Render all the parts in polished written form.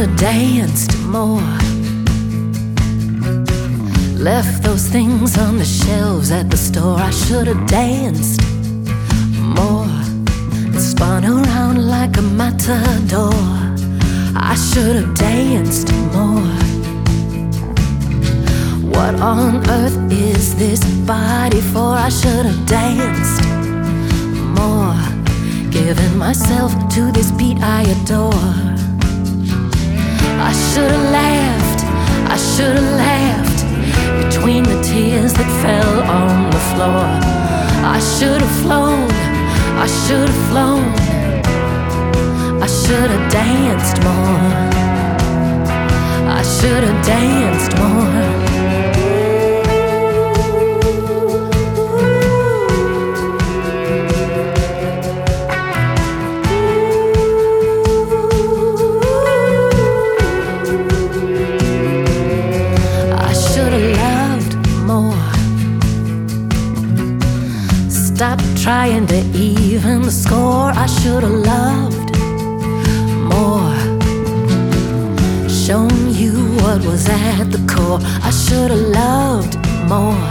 should've danced more. Left those things on the shelves at the store. I should've danced more. Spun around like a matador. I should've danced more. What on earth is this body for? I should've danced more. Giving myself to this beat I adore. I should've laughed, I should've laughed between the tears that fell on the floor. I should've flown, I should've flown. I should've danced more. I should've danced more. Stop trying to even the score. I should've loved more. Shown you what was at the core. I should've loved more.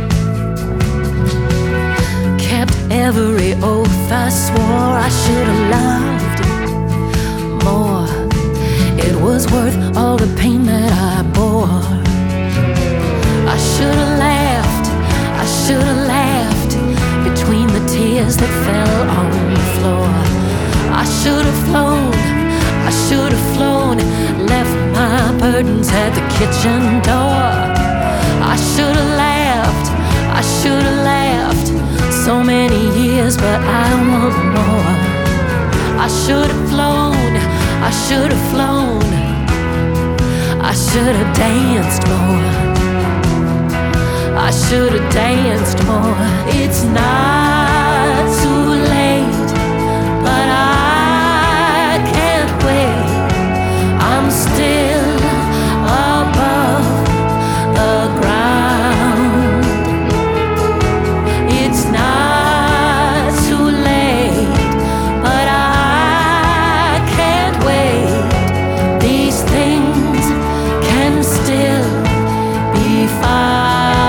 Kept every oath I swore. I should've loved more. It was worth all the pain that I bore. I should've laughed, I should've laughed between the tears that fell on the floor. I should've flown, I should've flown. Left my burdens at the kitchen door. I should've laughed, I should've laughed. So many years, but I want more. I should've flown, I should've flown. I should've danced more. I should've danced more. It's not too late, but I can't wait. I'm still above the ground. It's not too late, but I can't wait. These things can still be found.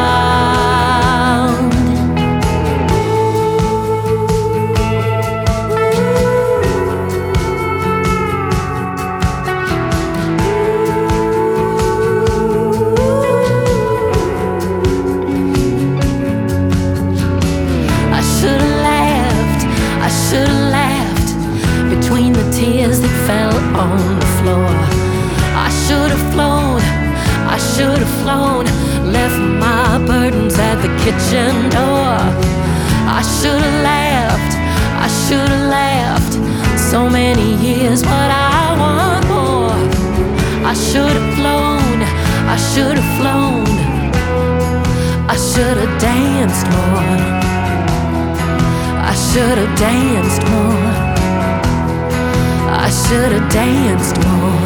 I should've laughed between the tears that fell on the floor. I should've flown, I should've flown. Left my burdens at the kitchen door. I should've laughed, I should've laughed. So many years, but I want more. I should've flown, I should've flown. I should've danced more. I should've danced more. I should've danced more.